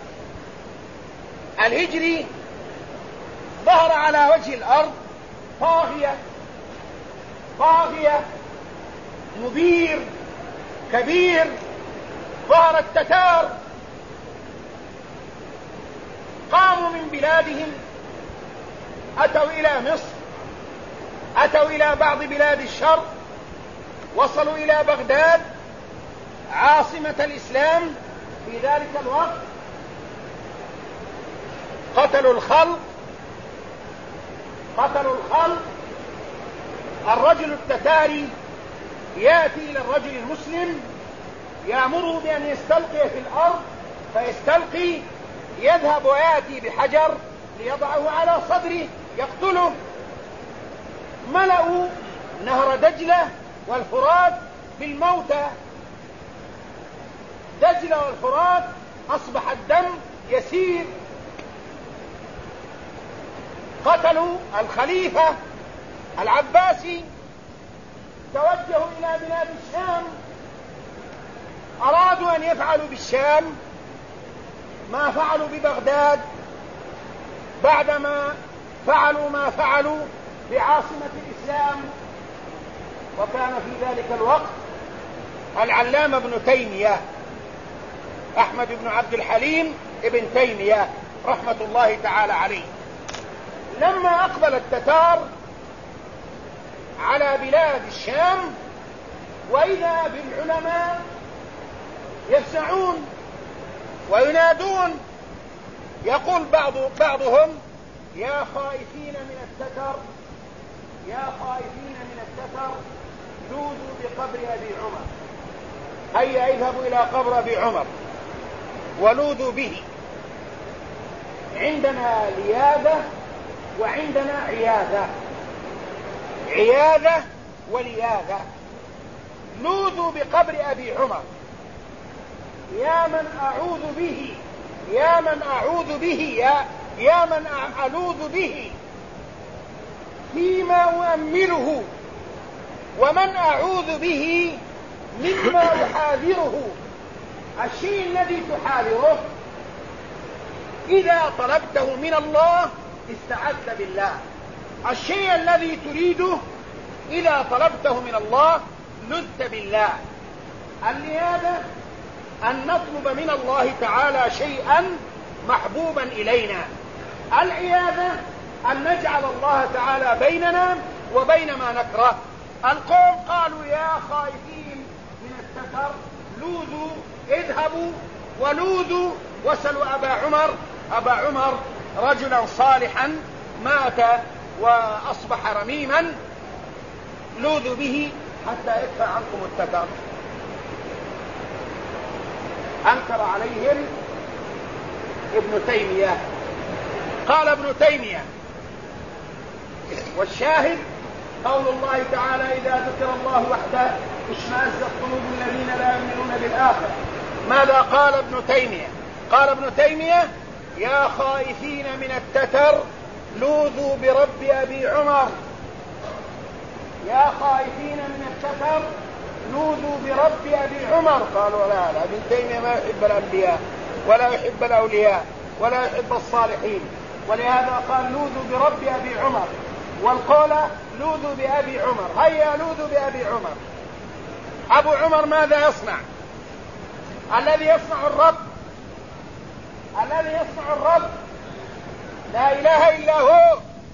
الهجري ظهر على وجه الأرض طاغية طاغية مبير كبير، ظهر التتار قاموا من بلادهم، أتوا إلى مصر، أتوا إلى بعض بلاد الشرق، وصلوا إلى بغداد عاصمة الإسلام في ذلك الوقت، قتلوا الخلق قتلوا الخلق الرجل التتاري يأتي إلى الرجل المسلم يأمره بأن يستلقي في الأرض فيستلقي، يذهب ويأتي بحجر ليضعه على صدره يقتله. ملأوا نهر دجلة والفرات بالموتى، دجلة والفرات أصبح الدم يسير. قتلوا الخليفة العباسي، توجهوا إلى بلاد الشام، أرادوا أن يفعلوا بالشام ما فعلوا ببغداد بعدما فعلوا ما فعلوا بعاصمة الإسلام. وكان في ذلك الوقت العلامة ابن تيمية أحمد بن عبد الحليم ابن تيمية رحمة الله تعالى عليه، لما أقبل التتار على بلاد الشام وإذا بالعلماء يفزعون وينادون، يقول بعض بعضهم: يا خائفين من التتر، يا خائفين من التتر، لوذوا بقبر أبي عمر، هيا اذهبوا إلى قبر أبي عمر ولوذوا به. عندنا لياذة وعندنا عياذة، عياذة ولياذة. لوذوا بقبر أبي عمر، يا من أعوذ به، يا من أعوذ به، يا, يا من ألوذ به فيما أؤمله، ومن أعوذ به مما أحاذره. الشيء الذي تحاذره إذا طلبته من الله استعذت بالله، الشيء الذي تريده إذا طلبته من الله لذت بالله. اللياذة أن نطلب من الله تعالى شيئا محبوبا إلينا، العياذة أن نجعل الله تعالى بيننا وبين ما نكره. القوم قالوا: يا خائفين من التتر، لوذوا، اذهبوا ولوذوا واسألوا أبا عمر. أبا عمر رجلا صالحا مات وأصبح رميما، لوذوا به حتى يدفع عنكم التتر. أنكر عليهم ابن تيمية. قال ابن تيمية: والشاهد قول الله تعالى: إذا ذكر الله وحده اشمأزت قلوب الذين لا يؤمنون بالآخرة. ماذا قال ابن تيمية؟ قال ابن تيمية: يا خائفين من التتر، لوذوا برب أبي عمر. يا خائفين من التتر، لوذوا برب أبي عمر. قالوا: لا لا، ابن تيمية ما يحب الأنبياء ولا يحب الأولياء ولا يحب الصالحين، ولهذا قال: لوذوا برب أبي عمر. والقول: لوذوا بأبي عمر. هيا لوذوا بأبي عمر. أبو عمر ماذا يصنع؟ الذي يصنع الرب، الذي يصنع الرب لا إله إلا هو،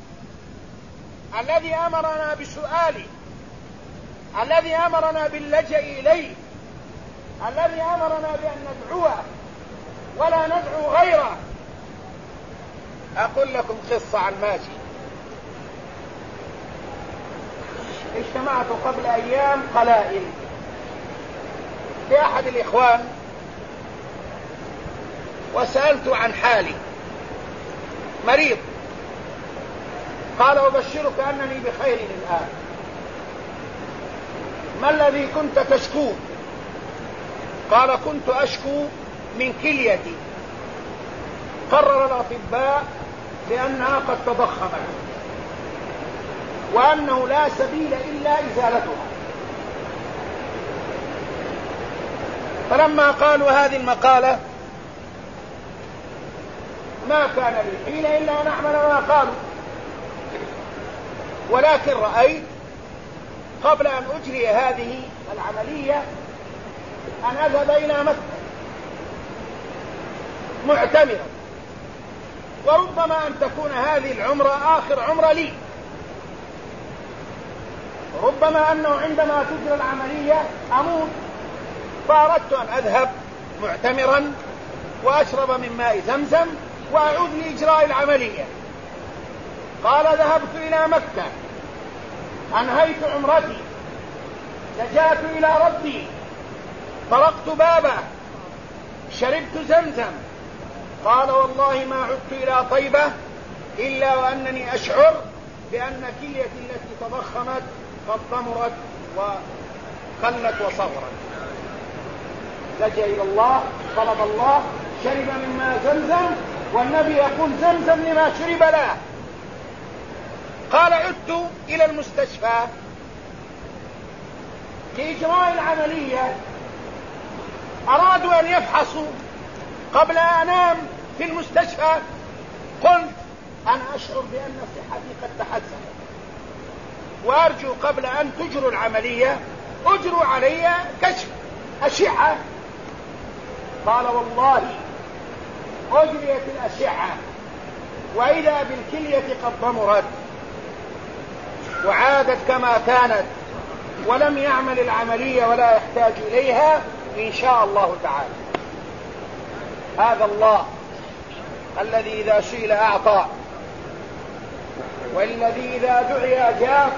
الذي أمرنا بسؤاله، الذي أمرنا باللجأ إليه، الذي أمرنا بأن ندعوه ولا ندعو غيره. أقول لكم قصة عن ماشي. اجتمعت قبل أيام قلائل لأحد الإخوان وسألت عن حالي، مريض. قال: أبشرك أنني بخير الآن. ما الذي كنت تشكو؟ قال: كنت أشكو من كليتي، قرر الأطباء بأنها قد تضخمت وأنه لا سبيل إلا إزالتها. فلما قالوا هذه المقالة ما كان لي حين إلا أن أعمل ما قالوا، ولكن رأيت قبل أن أجري هذه العملية أن أذهب إلى مكة معتمرا، وربما أن تكون هذه العمرة آخر عمرة لي، ربما أنه عندما تجرى العملية أموت. فأردت أن أذهب معتمرا وأشرب من ماء زمزم وأعود لإجراء العملية. قال: ذهبت إلى مكة، أنهيت عمرتي، لجأت إلى ربي، طرقت بابه، شربت زمزم. قال: والله ما عدت إلى طيبة إلا وأنني أشعر بأن كليتي التي تضخمت قد ضمرت وقلت وصغرت. لجأ إلى الله، طلب الله، شرب من ماء زمزم، والنبي يقول: زمزم لما شرب له. قال: عدت إلى المستشفى لإجراء العملية، أرادوا أن يفحصوا. قبل أن أنام في المستشفى قلت: أنا أشعر بأن صحتي قد تحسنت، وأرجو قبل أن تجروا العملية أجروا علي كشف أشعة. قال: والله أجريت الأشعة وإذا بالكلية قد ضمرت وعادت كما كانت ولم يعمل العملية ولا يحتاج إليها إن شاء الله تعالى. هذا الله الذي إذا سئل أعطى، والذي إذا دعي أجاب،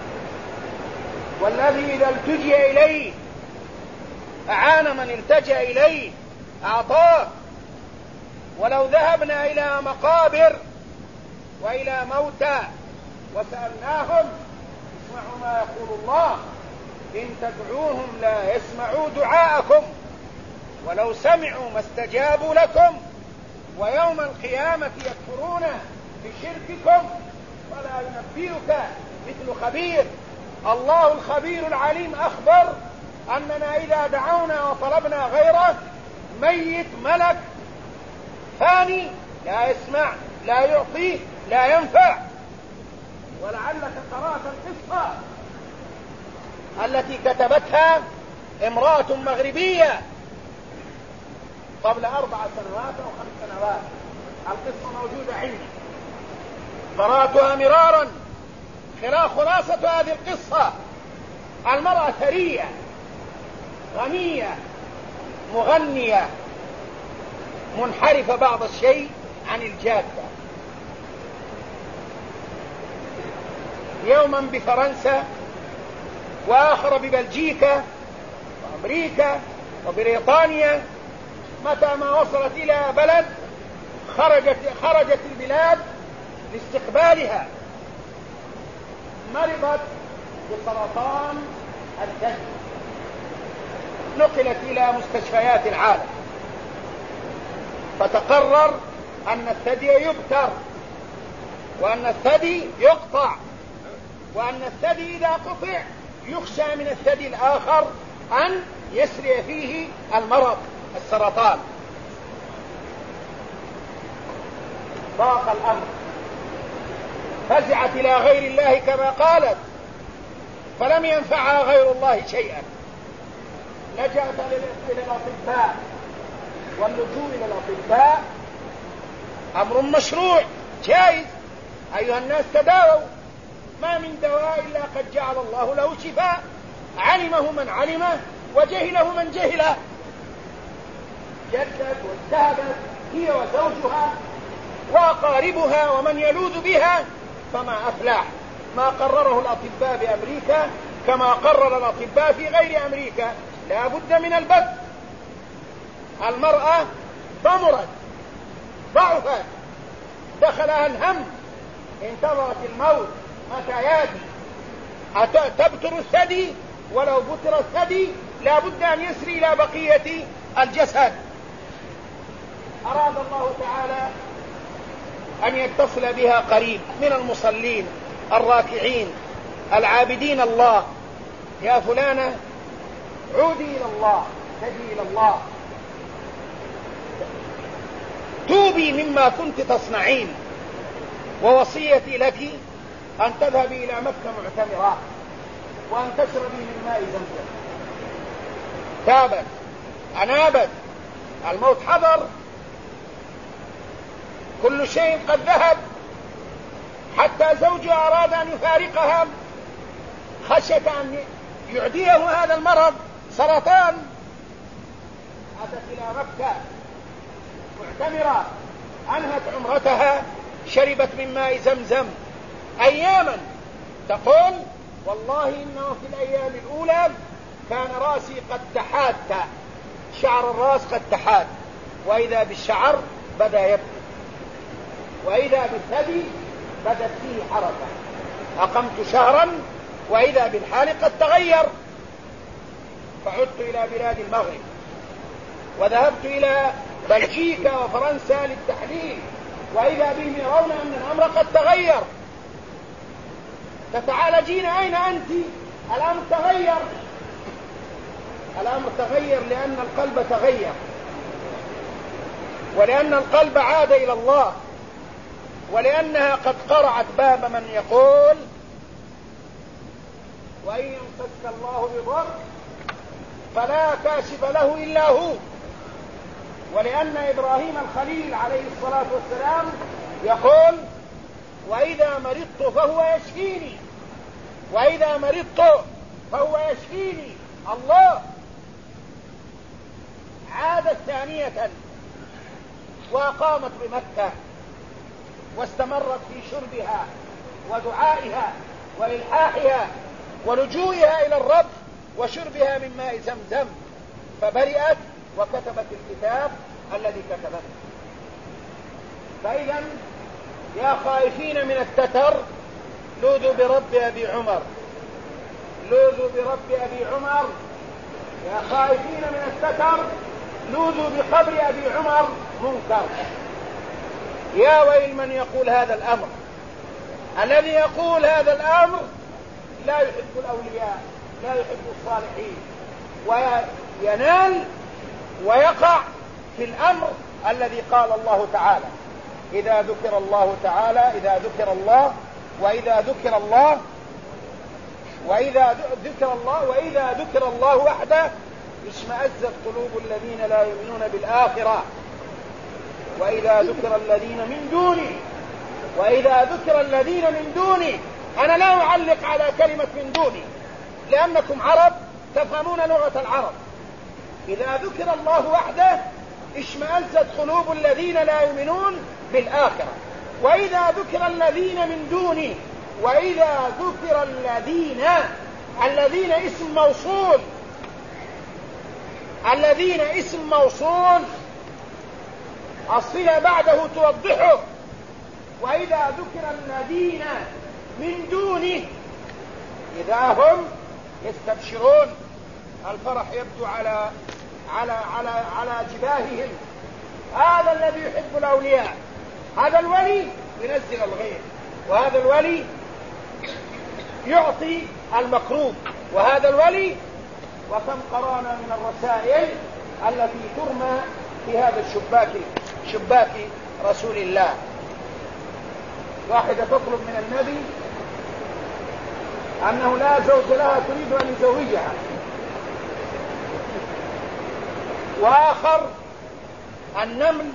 والذي إذا التجئ إليه أعان من التجأ إليه أعطاه. ولو ذهبنا إلى مقابر وإلى موتى وسألناهم اسمعوا ما يقول الله إن تدعوهم لا يسمعوا دعاءكم ولو سمعوا ما استجابوا لكم ويوم القيامة يكفرون بشرككم ولا ينبئك مثل خبير. الله الخبير العليم أخبر أننا إذا دعونا وطلبنا غيره ميت ملك ثاني لا يسمع لا يعطي لا ينفع. ولعلك قرأت القصة التي كتبتها امرأة مغربية قبل أربع سنوات أو خمس سنوات. القصة موجودة عندي، قرأتها مرارا. خلاصة هذه القصة: المرأة ثرية غنية مغنية منحرفة بعض الشيء عن الجادة. يوما بفرنسا وآخر ببلجيكا وأمريكا وبريطانيا. متى ما وصلت إلى بلد خرجت, خرجت البلاد لاستقبالها. مرضت بسرطان الثدي، نقلت إلى مستشفيات العالم، فتقرر أن الثدي يبتر وأن الثدي يقطع وأن الثدي إذا قطع يخشى من الثدي الآخر أن يسري فيه المرض السرطان. ضاق الأمر، فزعت إلى غير الله كما قالت، فلم ينفعها غير الله شيئا. لجأت إلى الأطباء، واللجوء إلى الأطباء أمر مشروع جائز. أيها الناس تداووا، ما من دواء إلا قد جعل الله له شفاء، علمه من علمه وجهله من جهله. جدت واجتهدت هي وزوجها وأقاربها ومن يلوذ بها، فما أفلح. ما قرره الأطباء بأمريكا كما قرر الأطباء في غير أمريكا، لا بد من البث. المرأة ضمرت ضعفت دخلها الهم، انتظرت الموت متى ياتي. تبتر الثدي، ولو بتر الثدي لا بد أن يسري إلى بقية الجسد. أراد الله تعالى أن يتصل بها قريب من المصلين الراكعين العابدين الله. يا فلانة عودي إلى الله، تجي إلى الله، توبي مما كنت تصنعين، ووصيتي لك أن تذهبي إلى مكة معتمرة وأن تشربي من ماء زمزم. تابت أنابت، الموت حضر، كل شيء قد ذهب، حتى زوجها أراد أن يفارقها خشية أن يعديه هذا المرض سرطان. أتت إلى مكة معتمرة، أنهت عمرتها، شربت من ماء زمزم أياما. تقول والله إنه في الأيام الأولى كان رأسي قد تحات، شعر الرأس قد تحات، وإذا بالشعر بدأ يبدو، وإذا بالثدي بدت فيه حركة. أقمت شهرا وإذا بالحال قد تغير، فعدت إلى بلاد المغرب وذهبت إلى بلجيكا وفرنسا للتحليل، وإذا بهم يرون أن الأمر قد تغير. فتعالجين أين أنت؟ الأمر تغير، الأمر تغير لأن القلب تغير، ولأن القلب عاد إلى الله، ولأنها قد قرعت باب من يقول وإن يمسك الله بضر فلا كاشف له إلا هو. ولأن إبراهيم الخليل عليه الصلاة والسلام يقول وإذا مرضت فهو يشفيني، وإذا مرضت فهو يشفيني. الله. عادت ثانية وقامت بمكة واستمرت في شربها ودعائها وإلحاحها ولجوئها إلى الرب وشربها من ماء زمزم، فبرئت وكتبت الكتاب الذي كتبته. فإذا يا خائفين من التتر لوذوا برب أبي عمر، لوذوا برب أبي عمر. يا خائفين من التتر لوذوا بقبر أبي عمر منكر. يا ويل من يقول هذا الأمر. الذي يقول هذا الأمر لا يحب الأولياء، لا يحب الصالحين، وينال ويقع في الأمر الذي قال الله تعالى إذا ذكر الله تعالى إذا ذكر الله وإذا ذكر الله وإذا ذكر الله وإذا ذكر الله وحده اشمأزت قلوب الذين لا يؤمنون بالآخرة وإذا ذكر الذين من دونه وإذا ذكر الذين من دونه. أنا لا أعلق على كلمة من دونه لأنكم عرب تفهمون لغة العرب. إذا ذكر الله وحده اشمأزت قلوب الذين لا يؤمنون بالآخرة. وإذا ذكر الذين من دونه وإذا ذكر الذين الذين اسم موصول الذين اسم موصول الصلة بعده توضحه. وإذا ذكر الذين من دونه إذا هم يستبشرون، الفرح يبدو على على على على جباههم. هذا الذي يحب الأولياء. هذا الولي ينزل الغيث، وهذا الولي يعطي المكروب، وهذا الولي. وكم قرانا من الرسائل التي ترمى في هذا الشباك شباك رسول الله. واحدة تطلب من النبي أنه لا زوج لها تريد أن يزوجها، وآخر النمل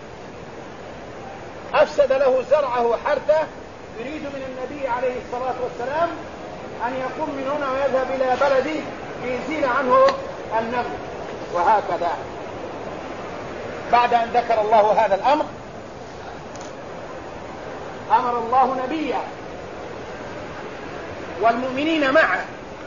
أفسد له زرعه وحرثه يريد من النبي عليه الصلاة والسلام أن يقوم من هنا ويذهب إلى بلده ليزيل عنه النمل. وهكذا بعد أن ذكر الله هذا الأمر أمر الله نبيه والمؤمنين معه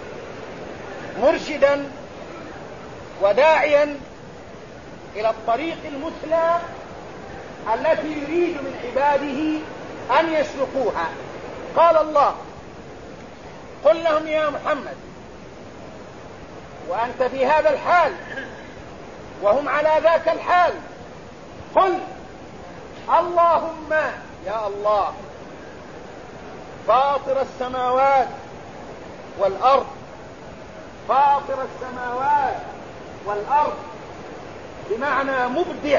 مرشدا وداعيا إلى الطريق المثلى التي يريد من عباده أن يسلكوها. قال الله قل لهم يا محمد وأنت في هذا الحال وهم على ذاك الحال، قل اللهم يا الله فاطر السماوات والأرض فاطر السماوات والأرض بمعنى مبدع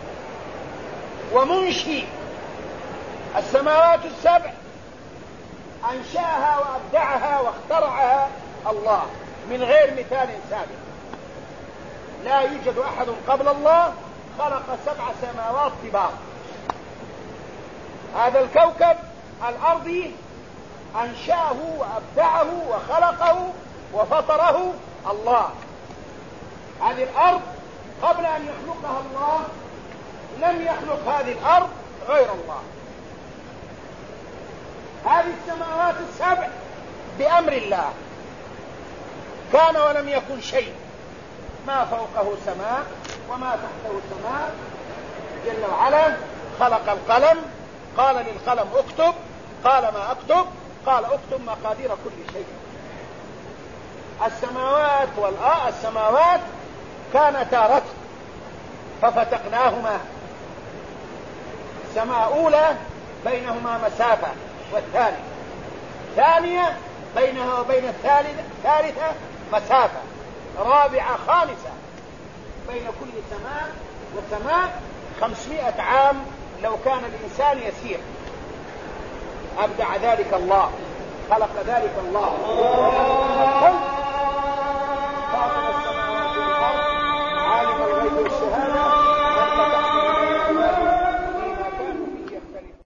ومنشي. السماوات السبع أنشأها وأبدعها واخترعها الله من غير مثال سابق. لا يوجد أحد قبل الله خلق سبع سماوات طباق. هذا الكوكب الأرضي أنشأه وأبدعه وخلقه وفطره الله. هذه الأرض قبل أن يخلقها الله لم يخلق هذه الأرض غير الله. هذه السماوات السبع بأمر الله كان ولم يكن شيء، ما فوقه سماء وما تحته سماء. جل وعلا خلق القلم قال للقلم اكتب، قال ما اكتب؟ قال اكتب مقادير كل شيء. السماوات والآ السماوات كانتا رتق ففتقناهما. سماء أولى بينهما مسافة والثانية، ثانية بينها وبين الثالثة ثالثة مسافة، رابعة خامسة، بين كل سماء وسماء خمسمائة عام لو كان الإنسان يسير. أبدع ذلك الله، خلق ذلك الله.